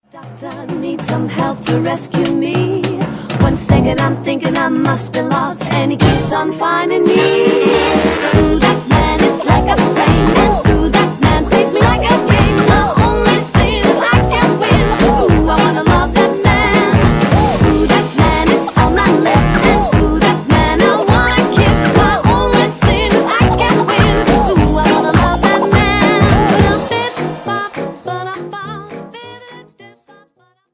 Doctor needs some help to rescue me. 1 second I'm thinking I must be lost, and he keeps on finding me.